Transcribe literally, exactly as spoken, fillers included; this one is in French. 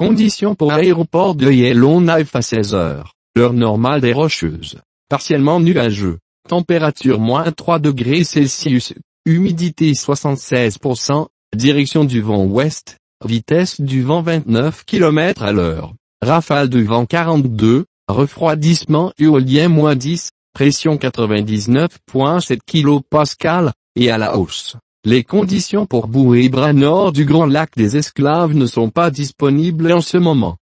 Conditions pour aéroport de Yellowknife à seize heures. L'heure normale des Rocheuses. Partiellement nuageux. Température moins trois degrés Celsius. Humidité soixante-seize pour cent. Direction du vent ouest. Vitesse du vent vingt-neuf kilomètres à l'heure. Rafale de vent quarante-deux. Refroidissement éolien moins dix. Pression quatre-vingt-dix-neuf virgule sept kilopascales. Et à la hausse. Les conditions pour bouée bras nord du Grand Lac des Esclaves ne sont pas disponibles en ce moment.